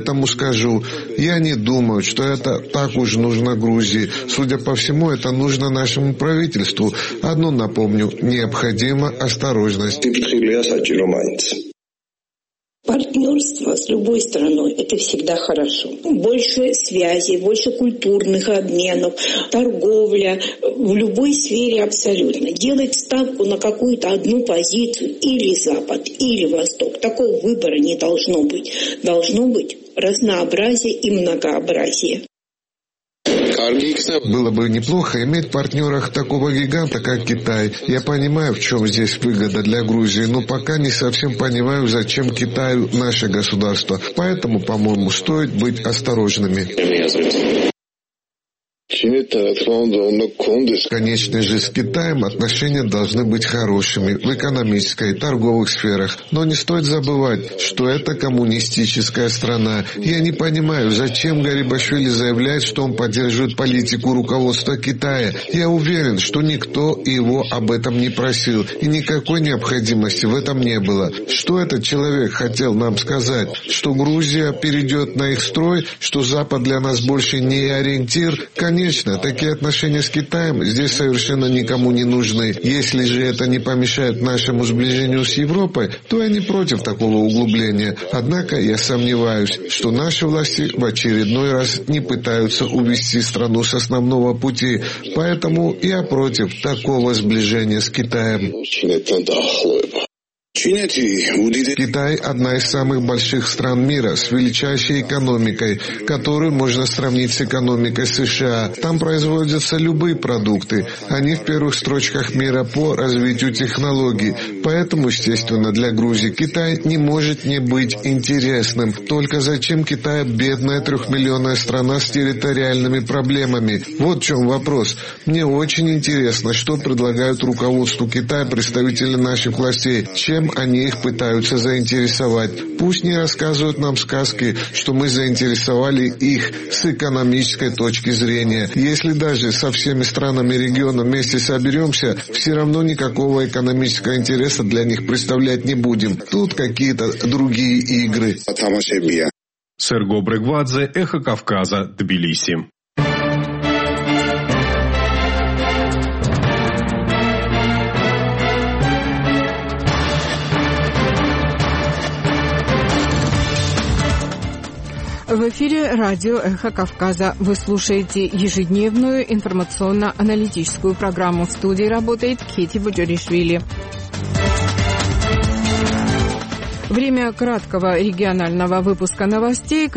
Поэтому скажу, я не думаю, что это так уж нужно Грузии. Судя по всему, это нужно нашему правительству. Одно напомню, необходима осторожность. Партнерство с любой страной – это всегда хорошо. Больше связей, больше культурных обменов, торговля в любой сфере абсолютно. Делать ставку на какую-то одну позицию, или Запад, или Восток. Такого выбора не должно быть. Должно быть разнообразие и многообразие. Было бы неплохо иметь в партнерах такого гиганта, как Китай. Я понимаю, в чем здесь выгода для Грузии, но пока не совсем понимаю, зачем Китаю наше государство. Поэтому, по-моему, стоит быть осторожными. Конечно же, с Китаем отношения должны быть хорошими в экономической и торговых сферах. Но не стоит забывать, что это коммунистическая страна. Я не понимаю, зачем Гарибашвили заявляет, что он поддерживает политику руководства Китая. Я уверен, что никто его об этом не просил, и никакой необходимости в этом не было. Что этот человек хотел нам сказать? Что Грузия перейдет на их строй? Что Запад для нас больше не ориентир? Конечно, такие отношения с Китаем здесь совершенно никому не нужны. Если же это не помешает нашему сближению с Европой, то я не против такого углубления. Однако я сомневаюсь, что наши власти в очередной раз не пытаются увести страну с основного пути. Поэтому я против такого сближения с Китаем. Китай – одна из самых больших стран мира с величайшей экономикой, которую можно сравнить с экономикой США. Там производятся любые продукты. Они в первых строчках мира по развитию технологий. Поэтому, естественно, для Грузии Китай не может не быть интересным. Только зачем Китаю бедная 3-миллионная страна с территориальными проблемами? Вот в чем вопрос. Мне очень интересно, что предлагают руководству Китая представители наших властей, чем они их пытаются заинтересовать. Пусть не рассказывают нам сказки, что мы заинтересовали их с экономической точки зрения. Если даже со всеми странами региона вместе соберемся, все равно никакого экономического интереса для них представлять не будем. Тут какие-то другие игры. Серго Брегвадзе, Эхо Кавказа, Тбилиси. В эфире радио «Эхо Кавказа». Вы слушаете ежедневную информационно-аналитическую программу. В студии работает Кети Буджаришвили. Время краткого регионального выпуска новостей.